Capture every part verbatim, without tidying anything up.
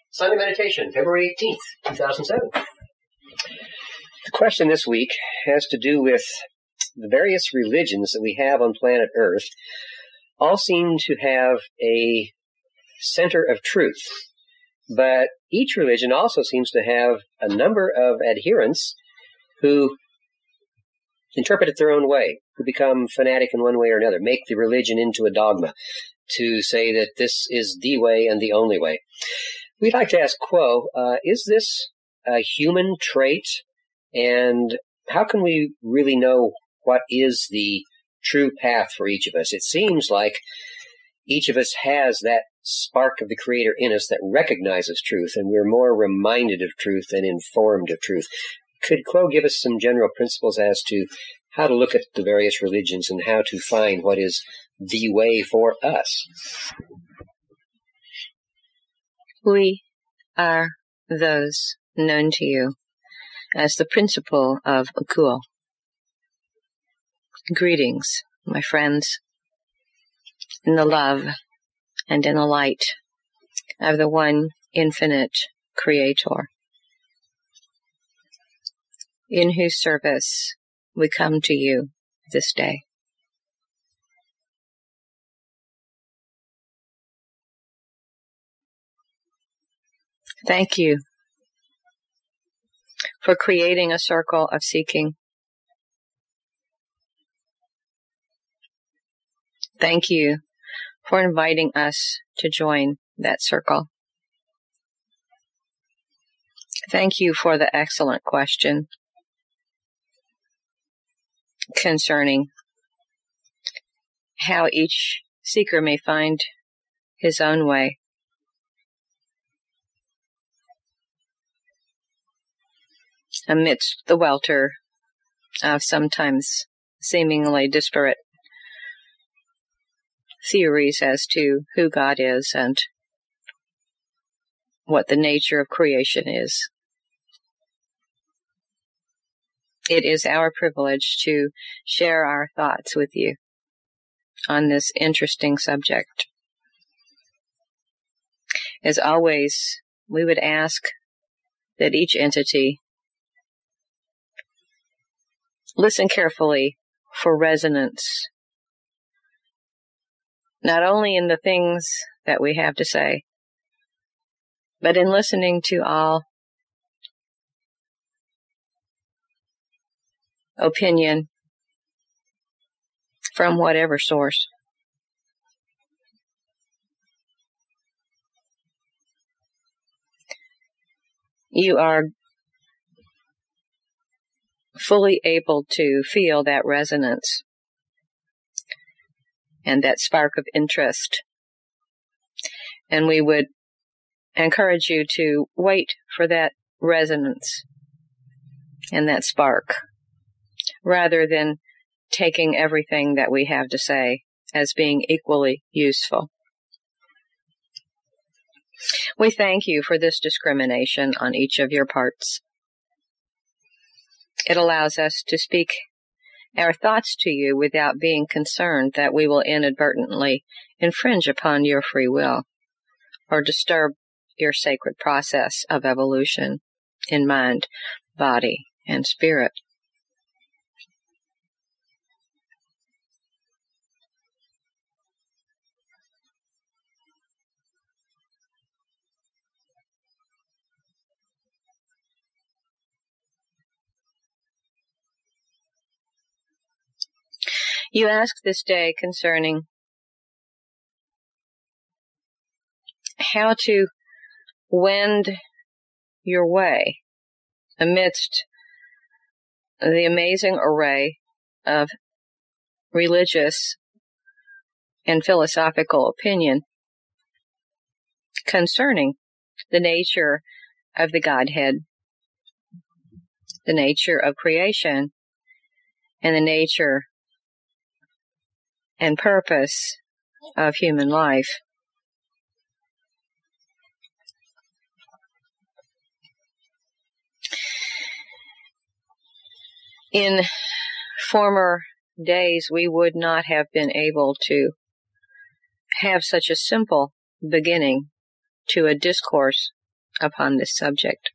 Sunday Meditation, February eighteenth, two thousand seven. The question this week has to do with the various religions that we have on planet Earth. All seem to have a center of truth, but each religion also seems to have a number of adherents who interpret it their own way, who become fanatic in one way or another, make the religion into a dogma to say that this is the way and the only way. We'd like to ask Quo, uh, is this a human trait, and how can we really know what is the true path for each of us? It seems like each of us has that spark of the Creator in us that recognizes truth, and we're more reminded of truth than informed of truth. Could Quo give us some general principles as to how to look at the various religions and how to find what is the way for us? We are those known to you as the principle of Akuo. Greetings, my friends, in the love and in the light of the one infinite Creator, in whose service we come to you this day. Thank you for creating a circle of seeking. Thank you for inviting us to join that circle. Thank you for the excellent question concerning how each seeker may find his own way. Amidst the welter of sometimes seemingly disparate theories as to who God is and what the nature of creation is. It is our privilege to share our thoughts with you on this interesting subject. As always, we would ask that each entity listen carefully for resonance, not only in the things that we have to say, but in listening to all opinion from whatever source. You are fully able to feel that resonance and that spark of interest. And we would encourage you to wait for that resonance and that spark, rather than taking everything that we have to say as being equally useful. We thank you for this discrimination on each of your parts. It allows us to speak our thoughts to you without being concerned that we will inadvertently infringe upon your free will or disturb your sacred process of evolution in mind, body, and spirit. You ask this day concerning how to wend your way amidst the amazing array of religious and philosophical opinion concerning the nature of the Godhead, the nature of creation, and the nature and purpose of human life. In former days, we would not have been able to have such a simple beginning to a discourse upon this subject.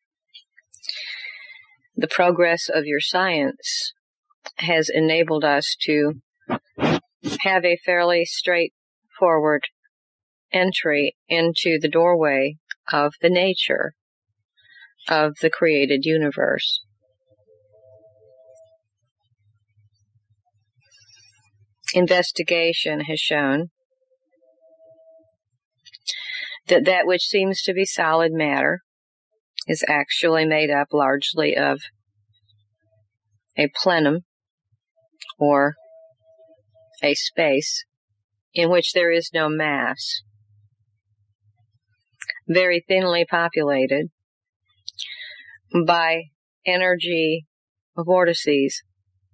The progress of your science has enabled us to have a fairly straightforward entry into the doorway of the nature of the created universe. Investigation has shown that that which seems to be solid matter is actually made up largely of a plenum, or a space, in which there is no mass, very thinly populated by energy vortices.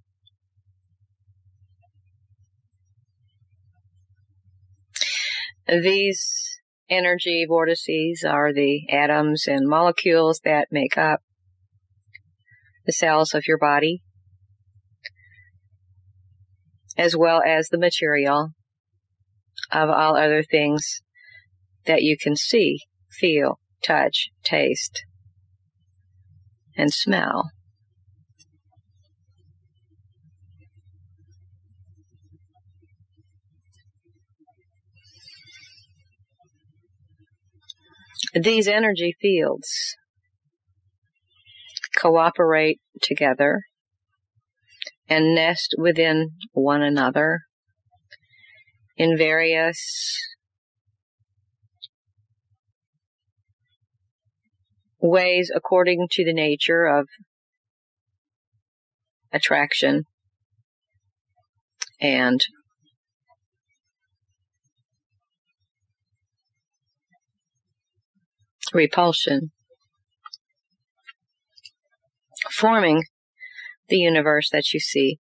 These energy vortices are the atoms and molecules that make up the cells of your body, as well as the material of all other things that you can see, feel, touch, taste, and smell. These energy fields cooperate together and nest within one another in various ways according to the nature of attraction and repulsion, forming the universe that you see.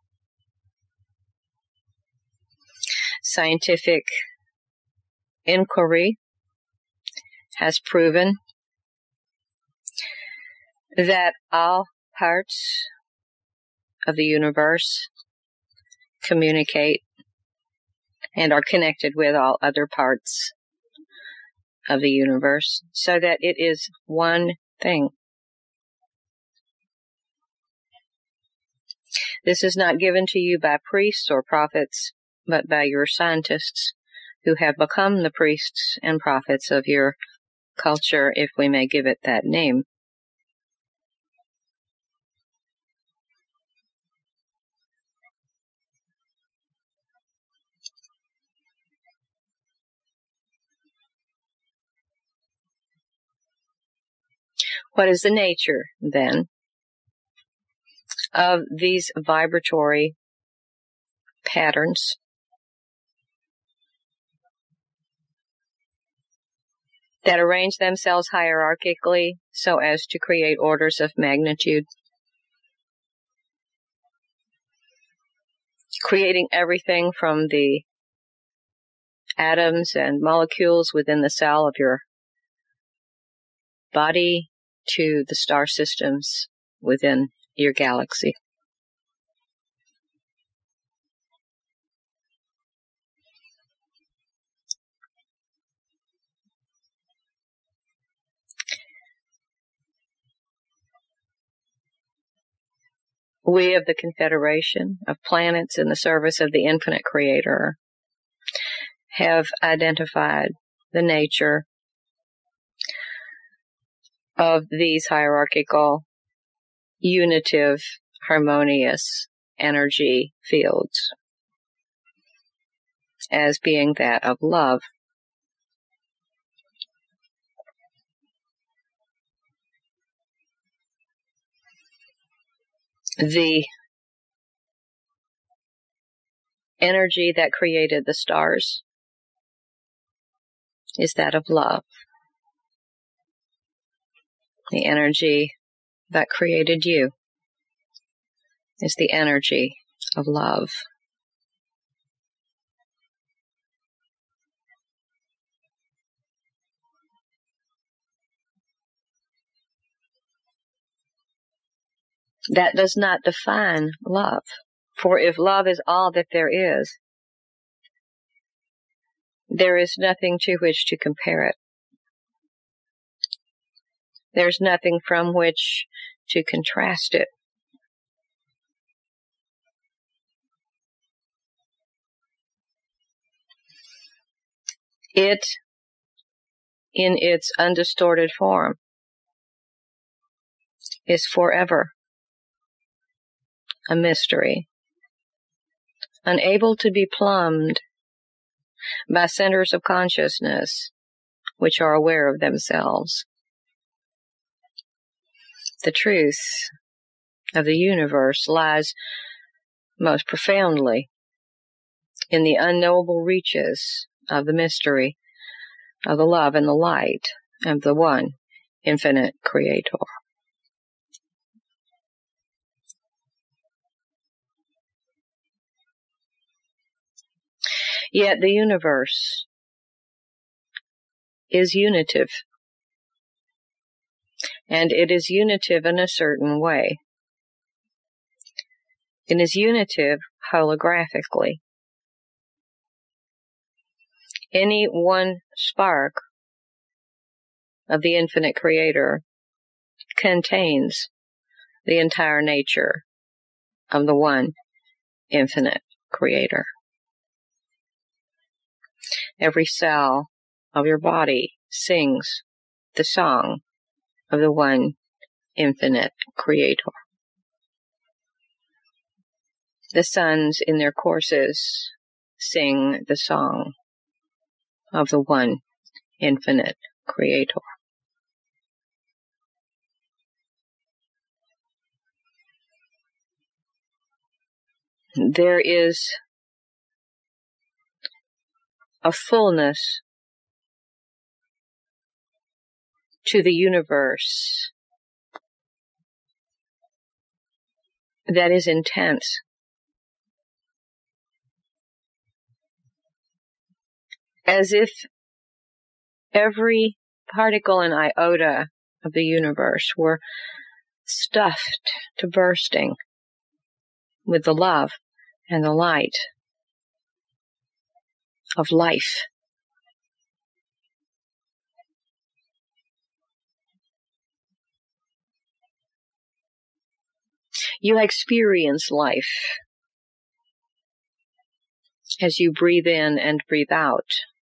Scientific inquiry has proven that all parts of the universe communicate and are connected with all other parts of the universe, so that it is one thing. This is not given to you by priests or prophets, but by your scientists, who have become the priests and prophets of your culture, if we may give it that name. What is the nature, then, of these vibratory patterns? That arrange themselves hierarchically so as to create orders of magnitude, creating everything from the atoms and molecules within the cell of your body to the star systems within your galaxy. We of the Confederation of Planets in the service of the Infinite Creator have identified the nature of these hierarchical, unitive, harmonious energy fields as being that of love. The energy that created the stars is that of love. The energy that created you is the energy of love. That does not define love, for if love is all that there is, there is nothing to which to compare it. There's nothing from which to contrast it. It, in its undistorted form, is forever a mystery, unable to be plumbed by centers of consciousness which are aware of themselves. The truth of the universe lies most profoundly in the unknowable reaches of the mystery of the love and the light of the one infinite Creator. Yet the universe is unitive, and it is unitive in a certain way. It is unitive holographically. Any one spark of the infinite Creator contains the entire nature of the one infinite Creator. Every cell of your body sings the song of the one infinite Creator. The suns in their courses sing the song of the one infinite Creator. There is a fullness to the universe that is intense. As if every particle and iota of the universe were stuffed to bursting with the love and the light of life. You experience life as you breathe in and breathe out.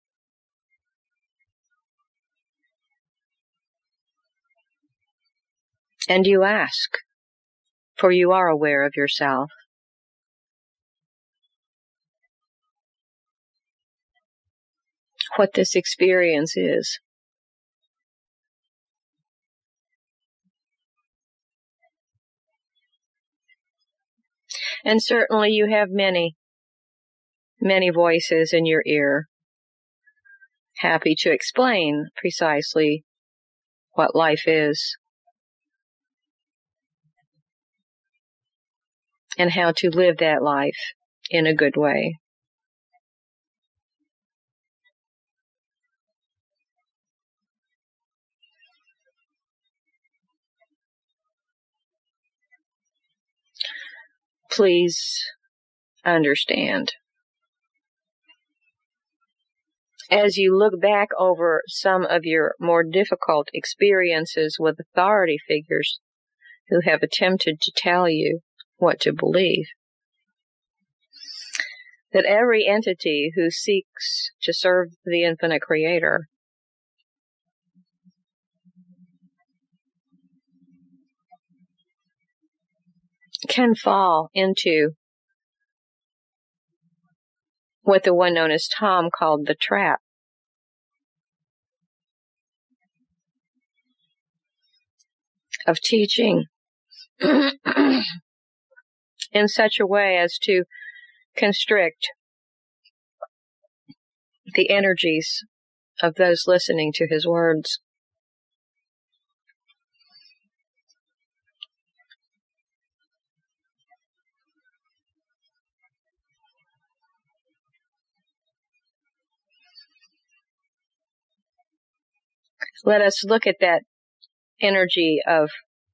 And you ask, for you are aware of yourself, what this experience is. And certainly you have many, many voices in your ear, happy to explain precisely what life is and how to live that life in a good way. Please understand. As you look back over some of your more difficult experiences with authority figures who have attempted to tell you what to believe, that every entity who seeks to serve the infinite Creator can fall into what the one known as Tom called the trap. Of teaching in such a way as to constrict the energies of those listening to his words. Let us look at that energy of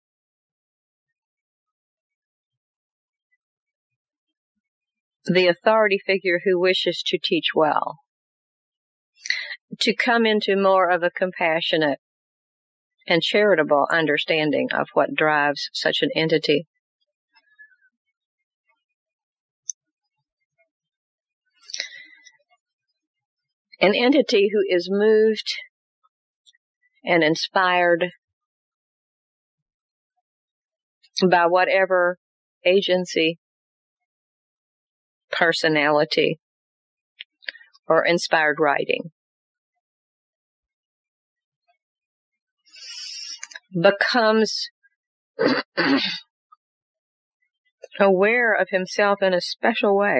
the authority figure who wishes to teach well, to come into more of a compassionate and charitable understanding of what drives such an entity. An entity who is moved and inspired by whatever agency, personality, or inspired writing becomes aware of himself in a special way.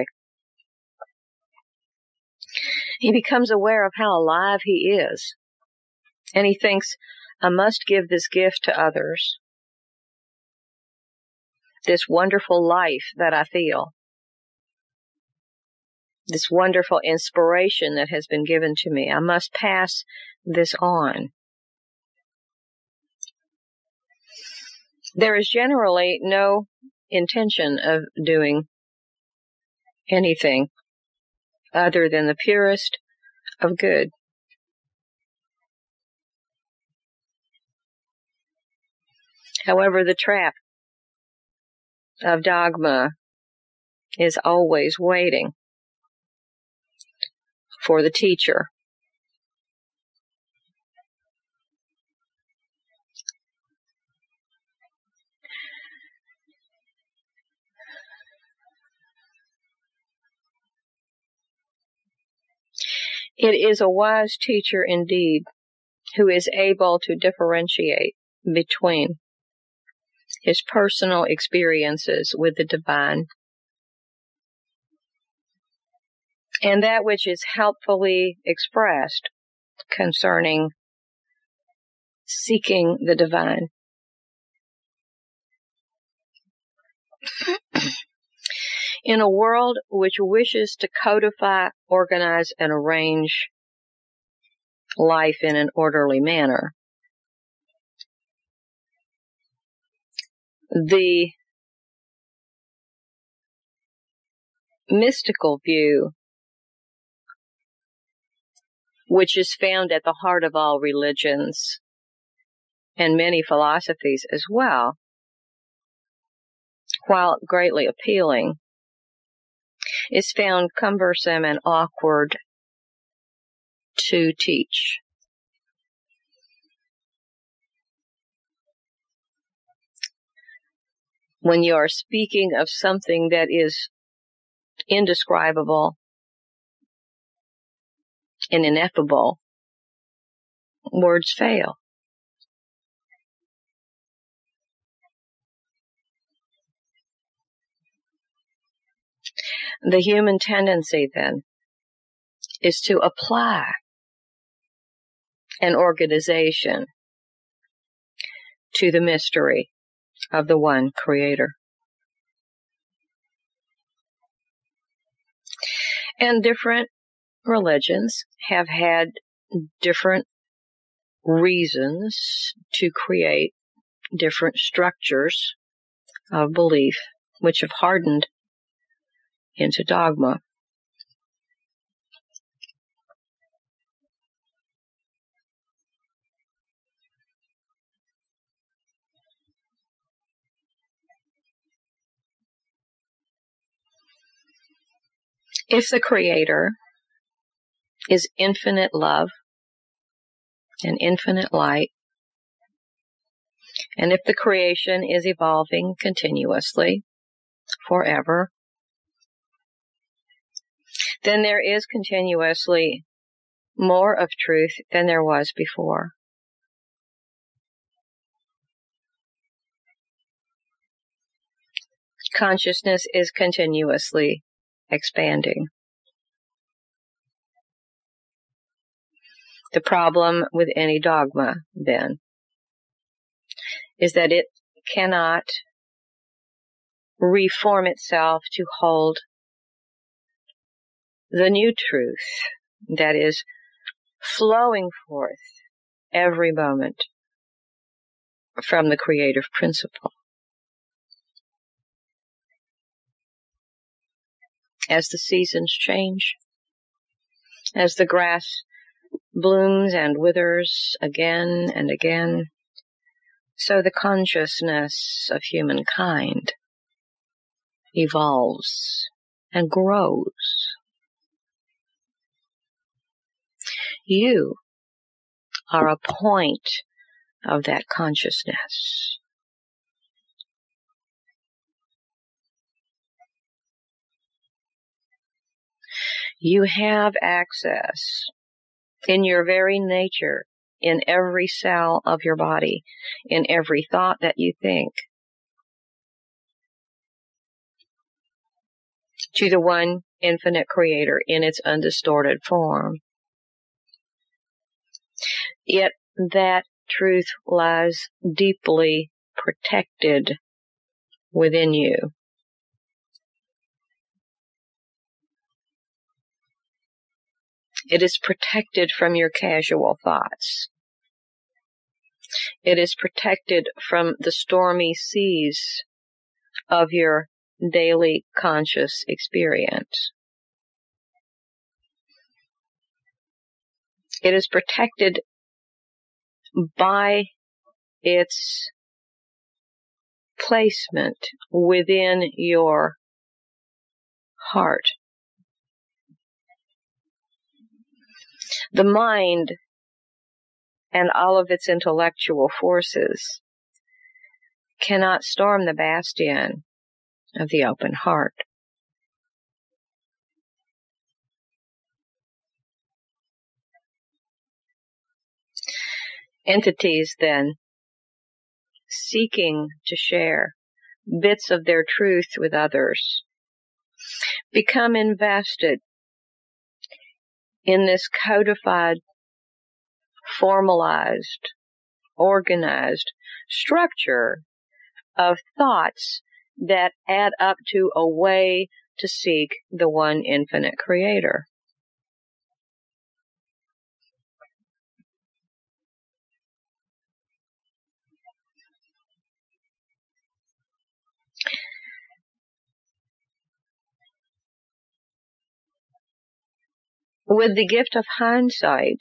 He becomes aware of how alive he is, and he thinks, I must give this gift to others. This wonderful life that I feel, this wonderful inspiration that has been given to me, I must pass this on. There is generally no intention of doing anything other than the purest of good. However, the trap of dogma is always waiting for the teacher. It is a wise teacher indeed who is able to differentiate between his personal experiences with the divine and that which is helpfully expressed concerning seeking the divine. In a world which wishes to codify, organize, and arrange life in an orderly manner, the mystical view, which is found at the heart of all religions and many philosophies as well, while greatly appealing, is found cumbersome and awkward to teach. When you are speaking of something that is indescribable and ineffable, words fail. The human tendency, then, is to apply an organization to the mystery of the one Creator. And different religions have had different reasons to create different structures of belief, which have hardened into dogma. If the Creator is infinite love and infinite light, and if the creation is evolving continuously, forever, then there is continuously more of truth than there was before. Consciousness is continuously expanding. The problem with any dogma, then, is that it cannot reform itself to hold the new truth that is flowing forth every moment from the creative principle. As the seasons change, as the grass blooms and withers again and again, So the consciousness of humankind evolves and grows. You are a point of that consciousness. You have access in your very nature, in every cell of your body, in every thought that you think, to the one infinite creator in its undistorted form. Yet that truth lies deeply protected within you. It is protected from your casual thoughts. It is protected from the stormy seas of your daily conscious experience. It is protected by its placement within your heart. The mind and all of its intellectual forces cannot storm the bastion of the open heart. Entities, then, seeking to share bits of their truth with others, become invested in this codified, formalized, organized structure of thoughts that add up to a way to seek the one infinite creator. With the gift of hindsight,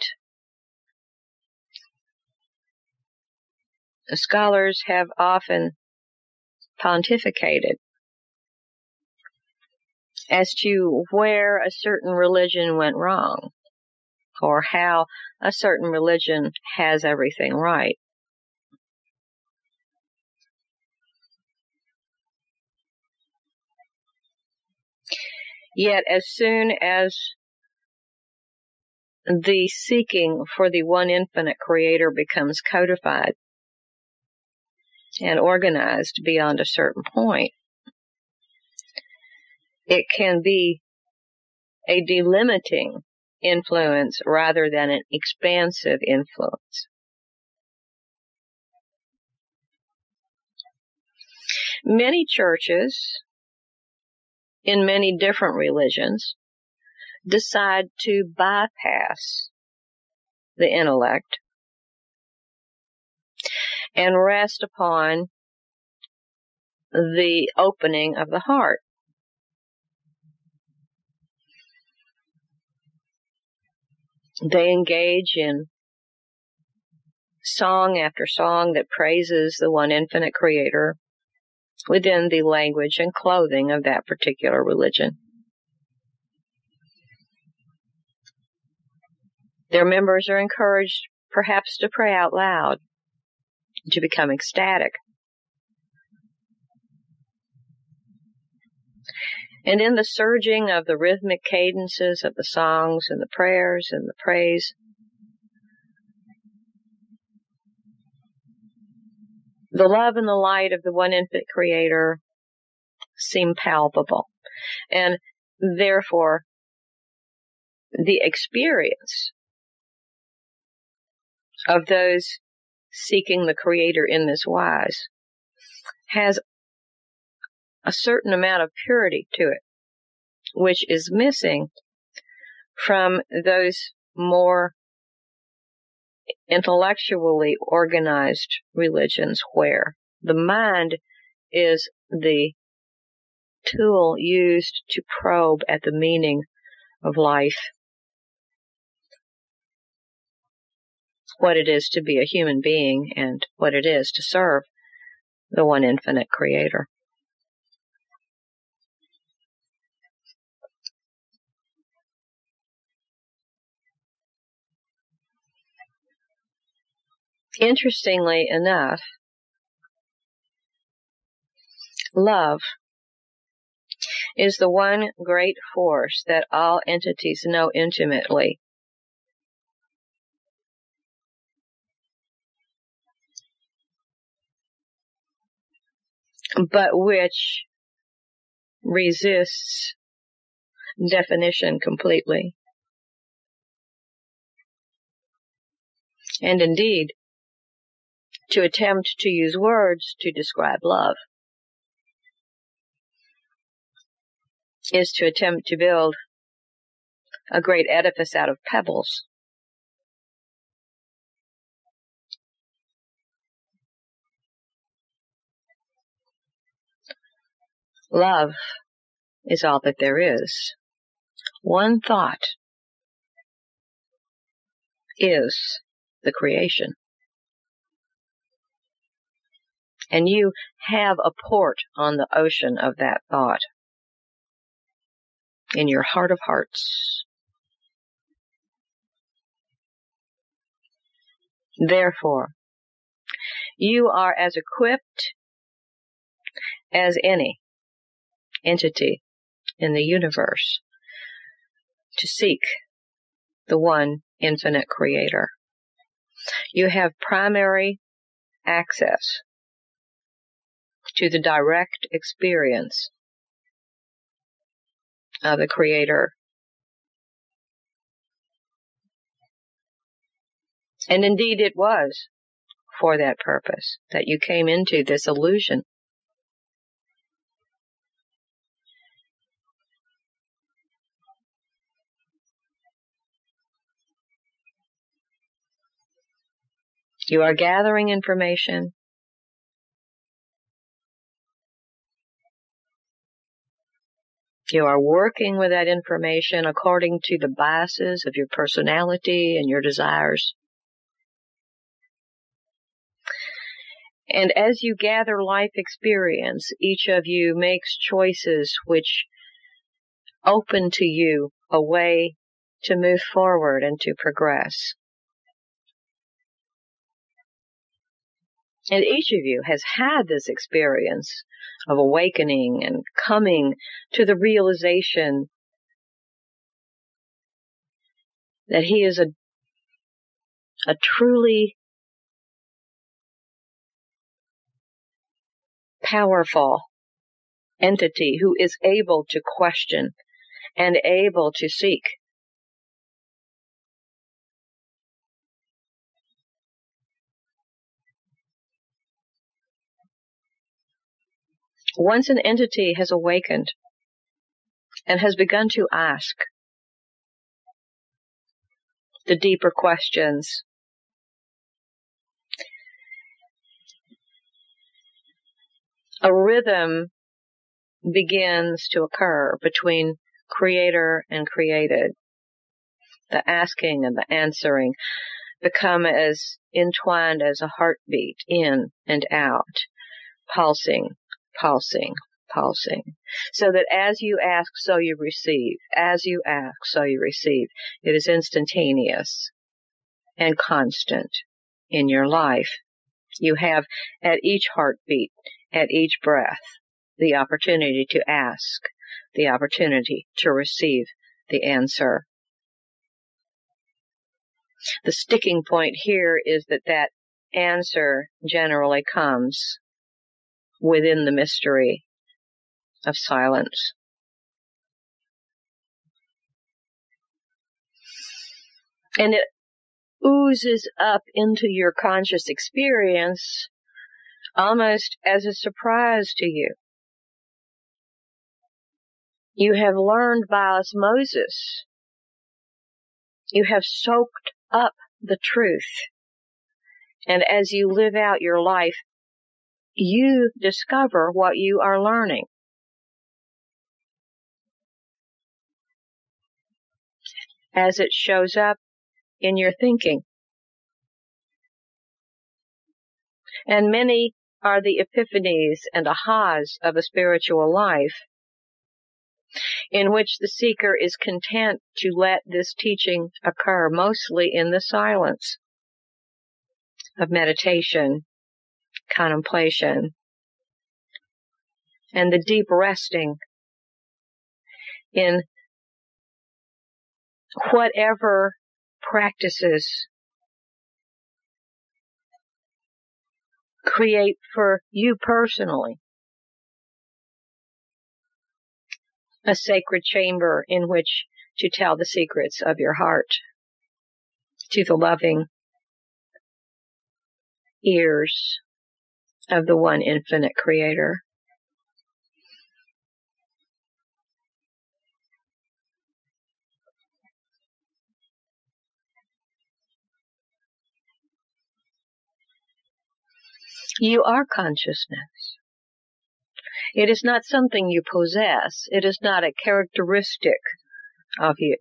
scholars have often pontificated as to where a certain religion went wrong, or how a certain religion has everything right. Yet as soon as the seeking for the one infinite creator becomes codified and organized beyond a certain point, it can be a delimiting influence rather than an expansive influence. Many churches in many different religions decide to bypass the intellect and rest upon the opening of the heart. They engage in song after song that praises the one infinite creator within the language and clothing of that particular religion. Their members are encouraged perhaps to pray out loud, to become ecstatic. And in the surging of the rhythmic cadences of the songs and the prayers and the praise, the love and the light of the one infinite creator seem palpable. And therefore, the experience of those seeking the creator in this wise has a certain amount of purity to it, which is missing from those more intellectually organized religions where the mind is the tool used to probe at the meaning of life. what it is to be a human being and what it is to serve the one infinite Creator. Interestingly enough, love is the one great force that all entities know intimately. But which resists definition completely. And indeed, to attempt to use words to describe love is to attempt to build a great edifice out of pebbles. Love is all that there is. One thought is the creation. And you have a port on the ocean of that thought in your heart of hearts. Therefore, you are as equipped as any entity in the universe to seek the one infinite Creator. You have primary access to the direct experience of the Creator. And indeed it was for that purpose that you came into this illusion. You are gathering information. You are working with that information according to the biases of your personality and your desires. And as you gather life experience, each of you makes choices which open to you a way to move forward and to progress. And each of you has had this experience of awakening and coming to the realization that he is a, a truly powerful entity who is able to question and able to seek. Once an entity has awakened and has begun to ask the deeper questions, a rhythm begins to occur between Creator and created. The asking and the answering become as entwined as a heartbeat, in and out, pulsing, pulsing, pulsing. So that as you ask, so you receive. As you ask, so you receive. It is instantaneous and constant in your life. You have at each heartbeat, at each breath, the opportunity to ask, the opportunity to receive the answer. The sticking point here is that that answer generally comes within the mystery of silence. And it oozes up into your conscious experience almost as a surprise to you. You have learned by osmosis. You have soaked up the truth. And as you live out your life, you discover what you are learning. As it shows up in your thinking. And many are the epiphanies and ahas of a spiritual life in which the seeker is content to let this teaching occur mostly in the silence of meditation, contemplation, and the deep resting in whatever practices create for you personally a sacred chamber in which to tell the secrets of your heart to the loving ears of the one infinite Creator. You are consciousness. It is not something you possess. It is not a characteristic of you.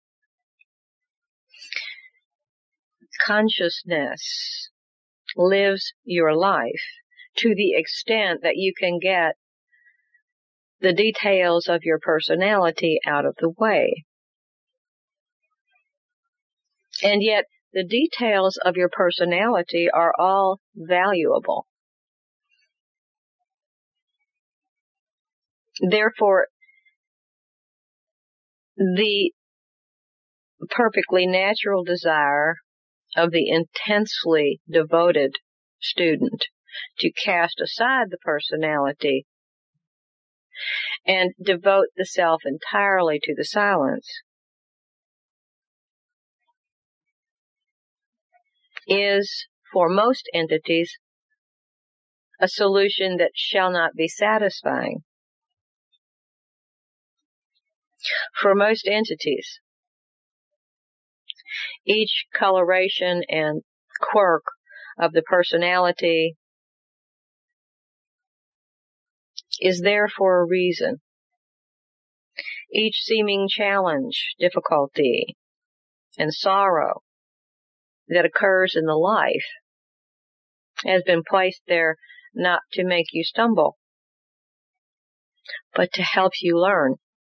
Consciousness lives your life to the extent that you can get the details of your personality out of the way. And yet, the details of your personality are all valuable. Therefore, the perfectly natural desire of the intensely devoted student to cast aside the personality and devote the self entirely to the silence is, for most entities, a solution that shall not be satisfying. For most entities, each coloration and quirk of the personality is there for a reason. Each seeming challenge, difficulty, and sorrow that occurs in the life has been placed there not to make you stumble, but to help you learn.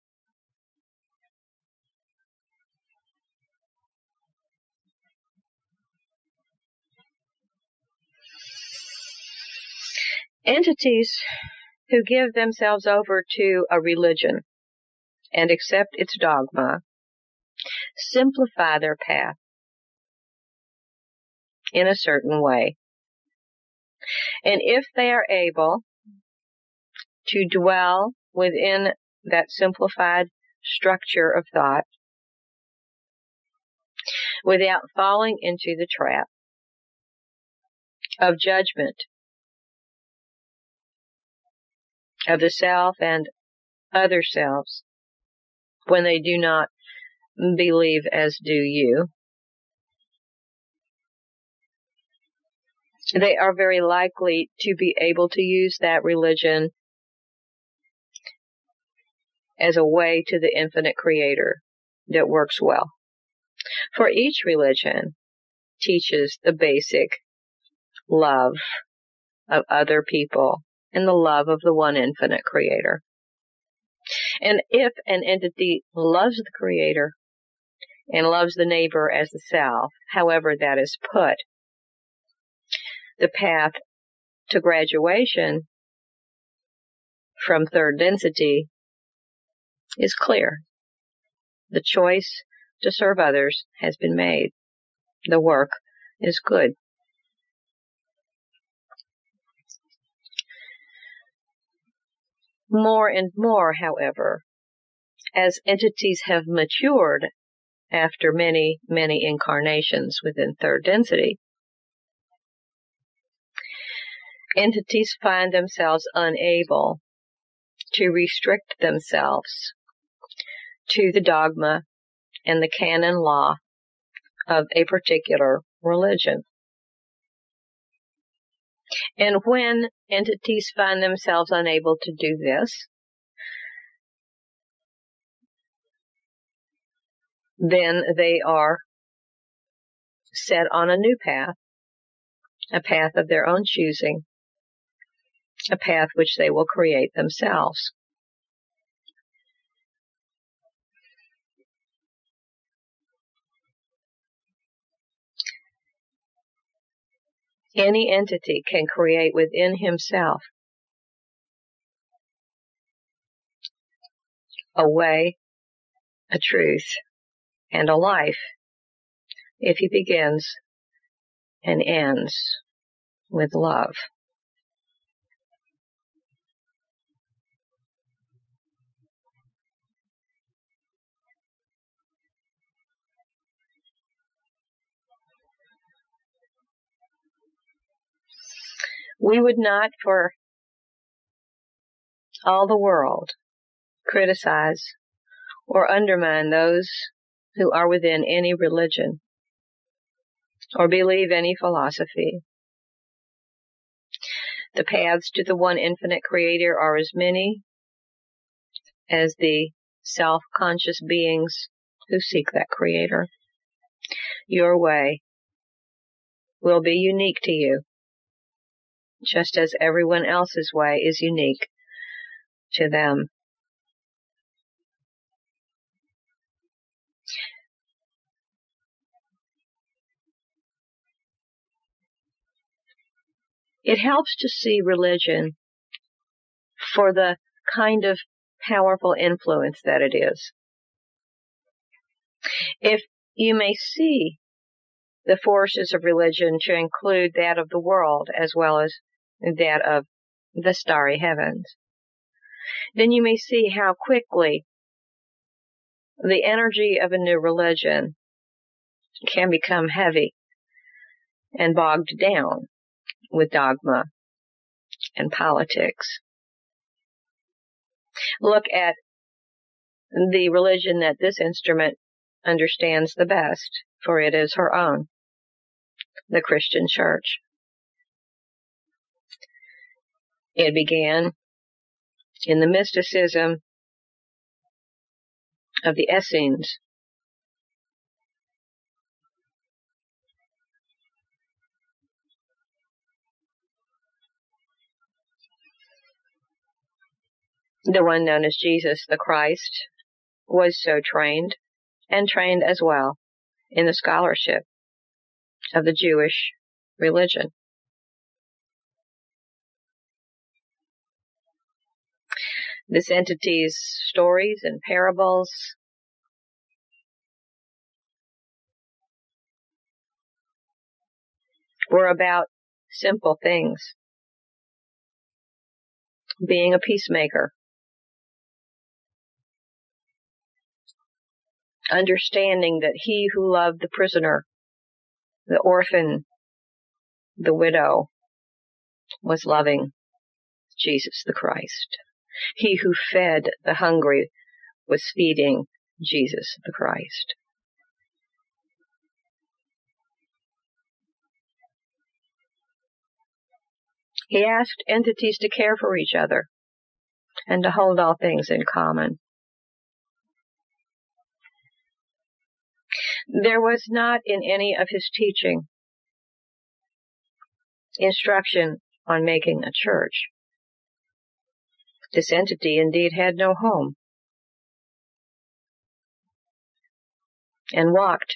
Entities who give themselves over to a religion and accept its dogma simplify their path in a certain way. And if they are able to dwell within that simplified structure of thought without falling into the trap of judgment of the self and other selves when they do not believe as do you, they are very likely to be able to use that religion as a way to the infinite Creator that works well. For each religion teaches the basic love of other people and the love of the one infinite Creator. And if an entity loves the Creator and loves the neighbor as the self, however that is put, the path to graduation from third density is clear. The choice to serve others has been made. The work is good. More and more, however, as entities have matured after many, many incarnations within third density, entities find themselves unable to restrict themselves to the dogma and the canon law of a particular religion. And when entities find themselves unable to do this, then they are set on a new path a path of their own choosing, a path which they will create themselves. Any entity can create within himself a way, a truth, and a life if he begins and ends with love. We would not for all the world criticize or undermine those who are within any religion or believe any philosophy. The paths to the one infinite creator are as many as the self-conscious beings who seek that creator. Your way will be unique to you, just as everyone else's way is unique to them. It helps to see religion for the kind of powerful influence that it is. If you may see the forces of religion to include that of the world as well as that of the starry heavens, then you may see how quickly the energy of a new religion can become heavy and bogged down with dogma and politics. Look at the religion that this instrument understands the best, for it is her own, the Christian Church. It began in the mysticism of the Essenes. The one known as Jesus the Christ was so trained, and trained as well, in the scholarship of the Jewish religion. This entity's stories and parables were about simple things. Being a peacemaker, understanding that he who loved the prisoner, the orphan, the widow, was loving Jesus the Christ. He who fed the hungry was feeding Jesus the Christ. He asked entities to care for each other and to hold all things in common. There was not in any of his teaching instruction on making a church. This entity indeed had no home and walked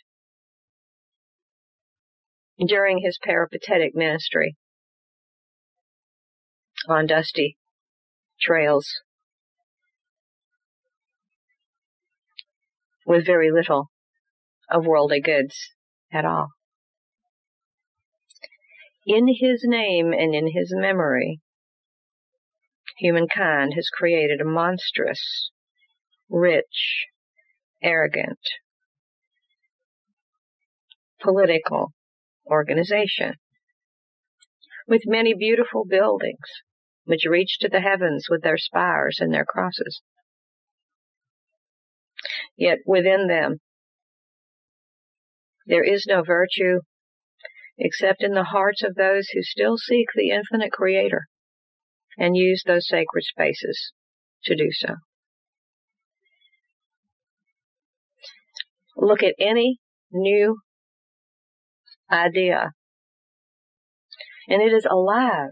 during his peripatetic ministry on dusty trails with very little of worldly goods at all. In his name and in his memory, humankind has created a monstrous, rich, arrogant, political organization with many beautiful buildings which reach to the heavens with their spires and their crosses. Yet within them there is no virtue except in the hearts of those who still seek the infinite Creator and use those sacred spaces to do so. Look at any new idea And it is alive.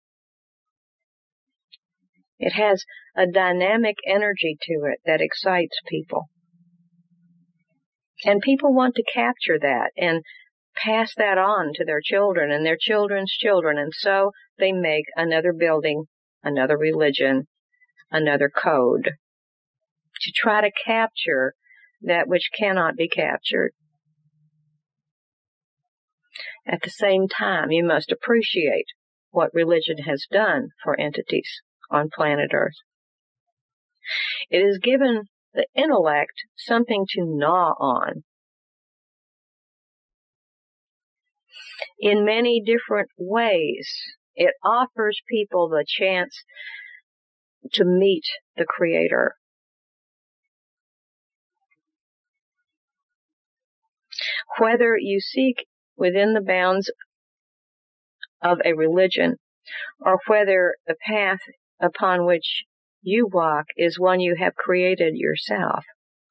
It has a dynamic energy to it that excites people. And people want to capture that and pass that on to their children and their children's children. And so they make another building, another religion, another code to try to capture that which cannot be captured. At the same time, you must appreciate what religion has done for entities on planet Earth. It has given the intellect something to gnaw on in many different ways. It offers people the chance to meet the Creator. Whether you seek within the bounds of a religion, or whether the path upon which you walk is one you have created yourself,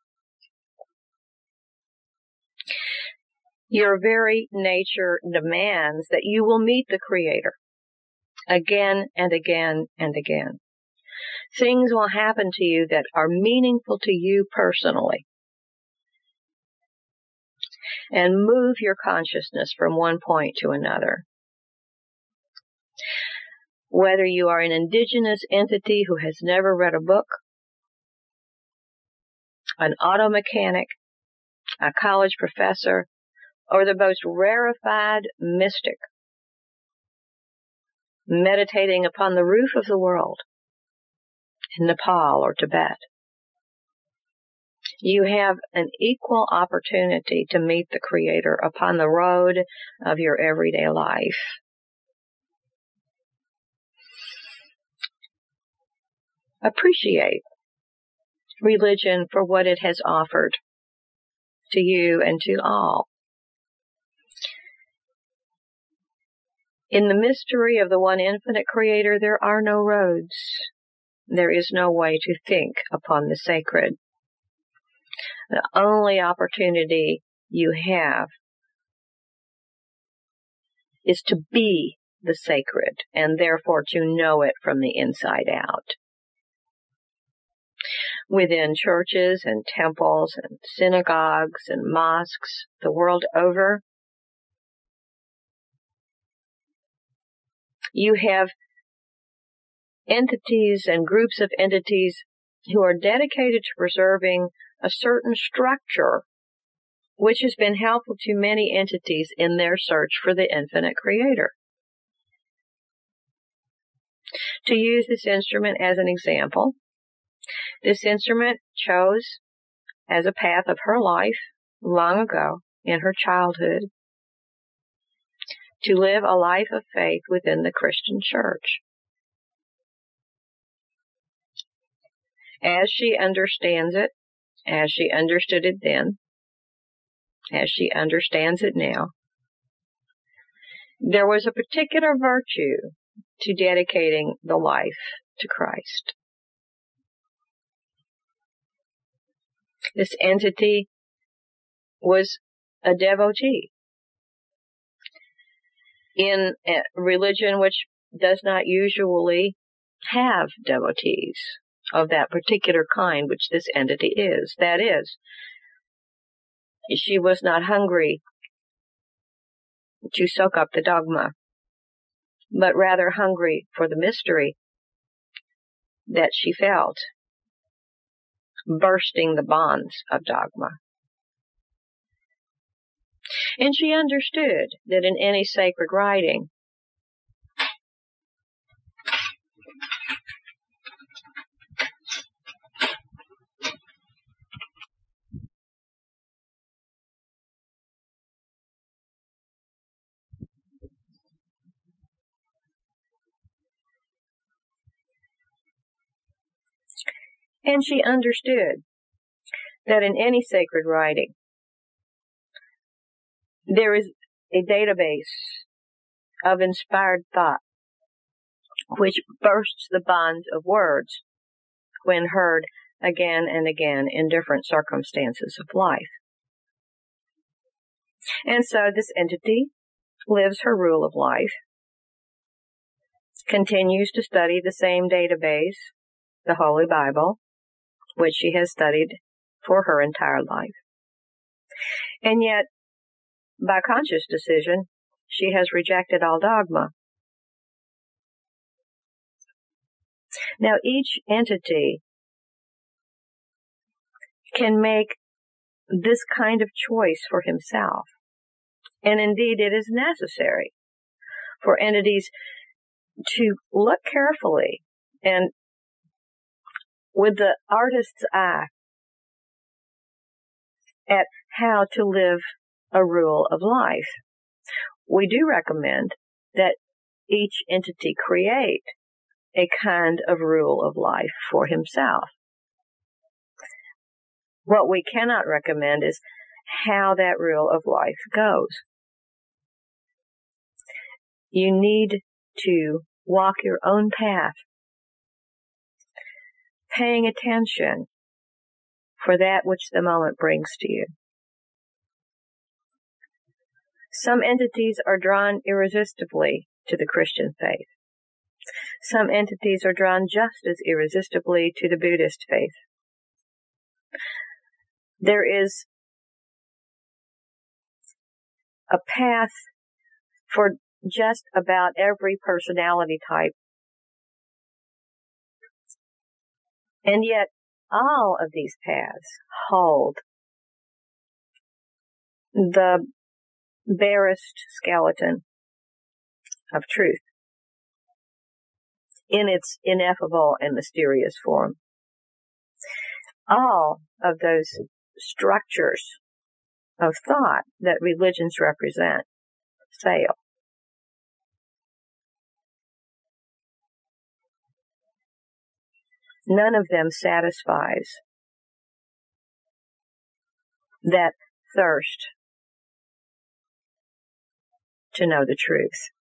your very nature demands that you will meet the Creator again and again and again. Things will happen to you that are meaningful to you personally and move your consciousness from one point to another. Whether you are an indigenous entity who has never read a book, an auto mechanic, a college professor, or the most rarefied mystic meditating upon the roof of the world in Nepal or Tibet, you have an equal opportunity to meet the Creator upon the road of your everyday life. Appreciate religion for what it has offered to you and to all. In the mystery of the one infinite Creator, there are no roads. There is no way to think upon the sacred. The only opportunity you have is to be the sacred, and therefore to know it from the inside out. Within churches and temples and synagogues and mosques the world over, you have entities and groups of entities who are dedicated to preserving a certain structure which has been helpful to many entities in their search for the infinite Creator. To use this instrument as an example, this instrument chose as a path of her life long ago in her childhood to live a life of faith within the Christian Church. As she understands it, as she understood it then, as she understands it now, there was a particular virtue to dedicating the life to Christ. This entity was a devotee in a religion which does not usually have devotees of that particular kind which this entity is. That is, she was not hungry to soak up the dogma, but rather hungry for the mystery that she felt, bursting the bonds of dogma. And she understood that in any sacred writing, and she understood that in any sacred writing, there is a database of inspired thought which bursts the bonds of words when heard again and again in different circumstances of life. And so this entity lives her rule of life continues to study the same database, the Holy Bible, which she has studied for her entire life. And yet, by conscious decision, she has rejected all dogma. Now, each entity can make this kind of choice for himself. And indeed, it is necessary for entities to look carefully and with the artist's eye at how to live a rule of life. We do recommend that each entity create a kind of rule of life for himself. What we cannot recommend is how that rule of life goes. You need to walk your own path, paying attention for that which the moment brings to you. Some entities are drawn irresistibly to the Christian faith. Some entities are drawn just as irresistibly to the Buddhist faith. There is a path for just about every personality type. And yet, all of these paths hold the barest skeleton of truth in its ineffable and mysterious form. All of those structures of thought that religions represent fail. None of them satisfies that thirst to know the truth.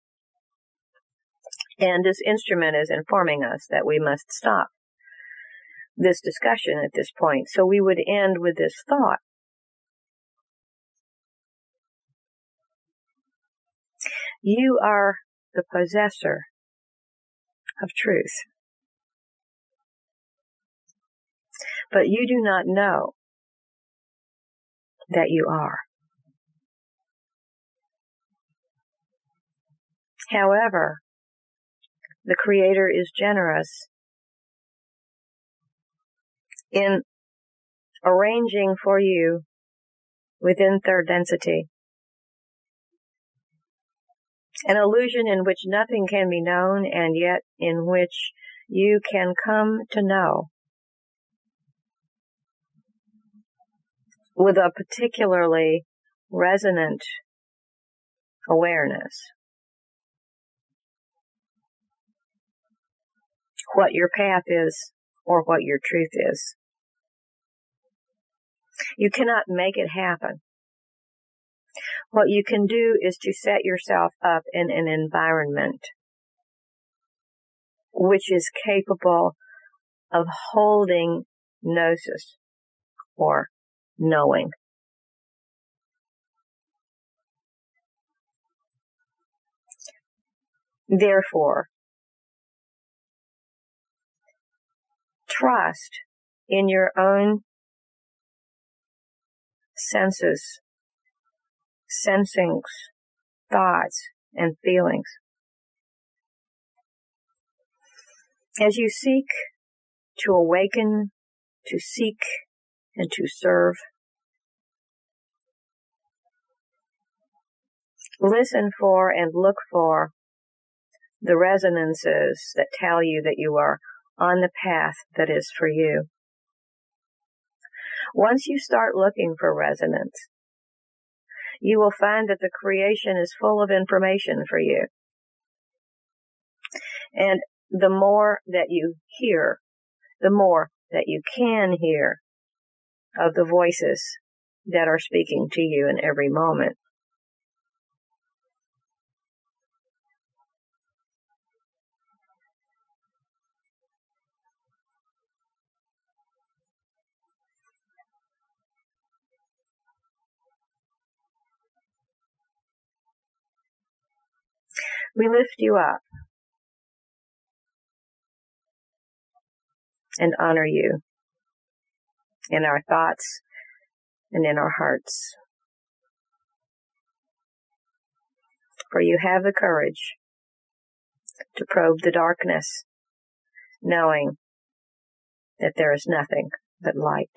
And this instrument is informing us that we must stop this discussion at this point. So we would end with this thought. You are the possessor of truth, but you do not know that you are. However, the Creator is generous in arranging for you within third density an illusion in which nothing can be known and yet in which you can come to know with a particularly resonant awareness what your path is or what your truth is. You cannot make it happen. What you can do is to set yourself up in an environment which is capable of holding gnosis or knowing. Therefore, trust in your own senses, sensings, thoughts, and feelings. As you seek to awaken, to seek, and to serve, listen for and look for the resonances that tell you that you are on the path that is for you. Once you start looking for resonance, you will find that the creation is full of information for you. And the more that you hear, the more that you can hear of the voices that are speaking to you in every moment. We lift you up and honor you in our thoughts and in our hearts. For you have the courage to probe the darkness, knowing that there is nothing but light.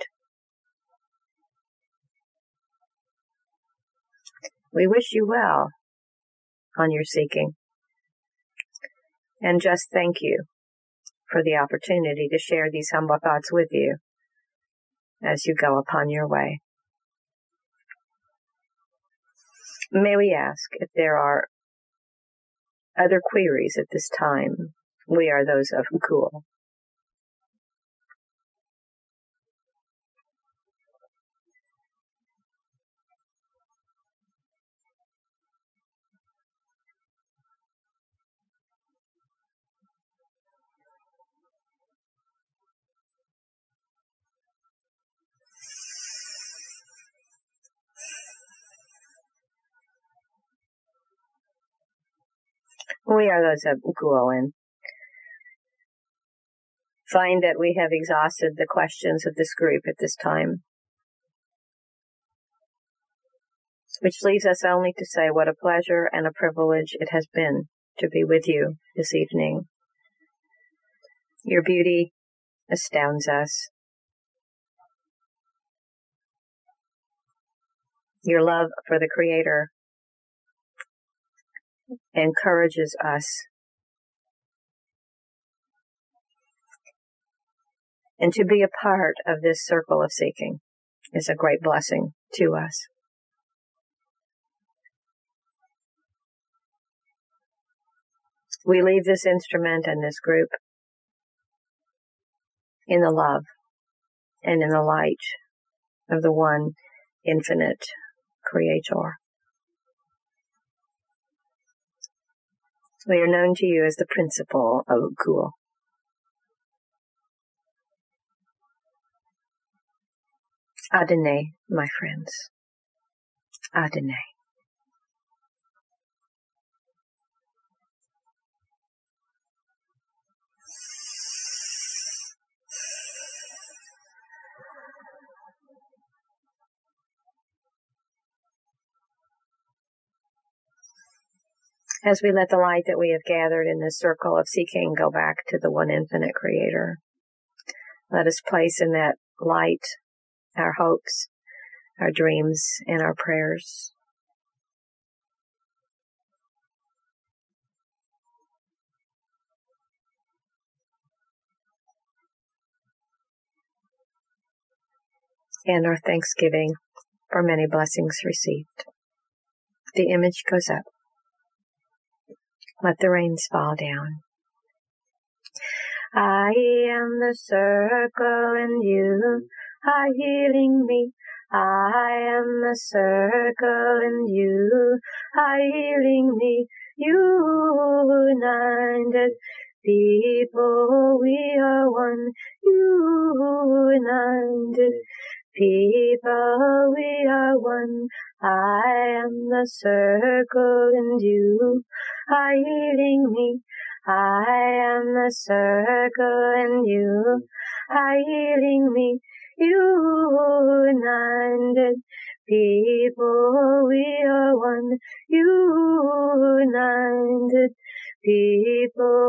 We wish you well on your seeking, and just thank you for the opportunity to share these humble thoughts with you as you go upon your way. May we ask if there are other queries at this time? We are those of Hukul. We are those of Hukul, and find that we have exhausted the questions of this group at this time, which leaves us only to say what a pleasure and a privilege it has been to be with you this evening. Your beauty astounds us. Your love for the Creator encourages us. And to be a part of this circle of seeking is a great blessing to us. We leave this instrument and this group in the love and in the light of the one infinite Creator. We are known to you as the principle of Hukul. Adonai, my friends. Adonai. As we let the light that we have gathered in this circle of seeking go back to the one infinite Creator, let us place in that light our hopes, our dreams, and our prayers. And our thanksgiving for many blessings received. The image goes up. Let the rains fall down. I am the circle and you are healing me. I am the circle and you are healing me. United people, we are one. United people, we are one. I am the circle and you are healing me. I am the circle and you are healing me. United people, we are one. United people,